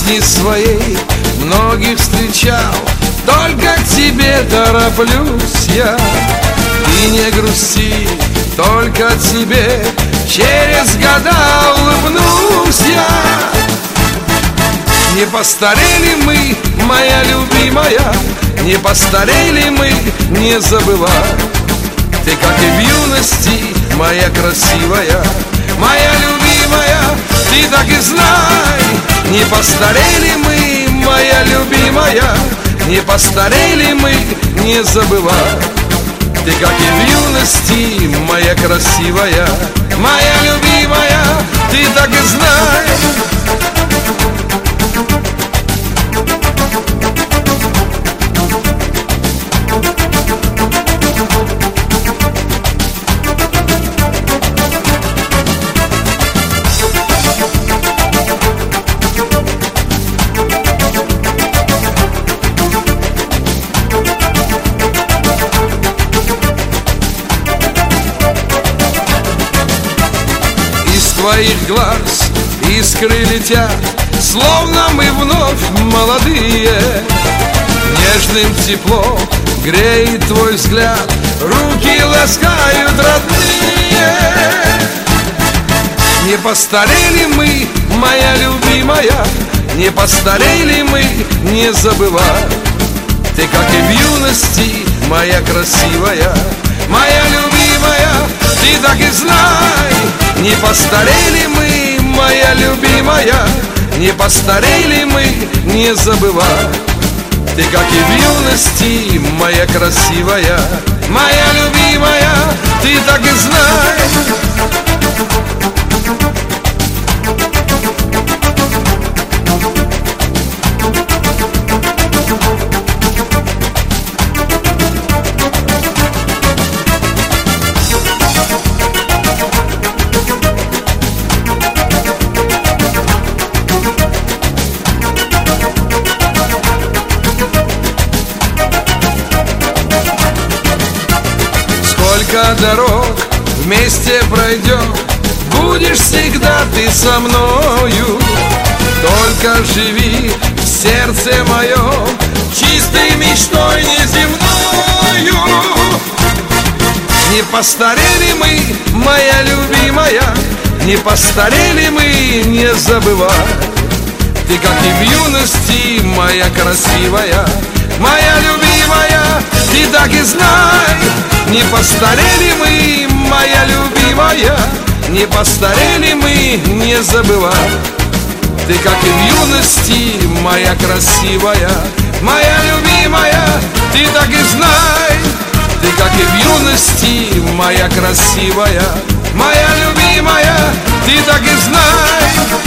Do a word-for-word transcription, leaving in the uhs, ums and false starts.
жизни своей многих встречал, только к тебе тороплюсь я. И не грусти, только тебе через года улыбнусь я. Не постарели мы, моя любимая, не постарели мы, не забывай. Ты, как и в юности, моя красивая, моя любимая, ты так и знай. Не постарели мы, моя любимая, не постарели мы, не забывай. Ты, как и в юности, моя красивая, моя любимая, ты так и знай. Из твоих глаз искры летят, словно мы вновь молодые. Нежным теплом греет твой взгляд, руки ласкают родные. Не постарели мы, моя любимая, не постарели мы, не забывай. Ты, как и в юности, моя красивая, моя любимая, ты так и знай. Не постарели мы, моя любимая, не постарели мы, не забывай. Ты, как и в юности, моя красивая, моя любимая, ты так и знай. Сколько дорог вместе пройдем, будешь всегда ты со мною. Только живи в сердце моем чистой мечтой неземною. Не постарели мы, моя любимая, не постарели мы, не забывай. Ты, как и в юности, моя красивая, моя любимая, ты так и знай. Не постарели мы, моя любимая, не постарели мы, не забывай. Ты, как и в юности, моя красивая, моя любимая, ты так и знай. Ты, как и в юности, моя красивая, моя любимая, ты так и знай.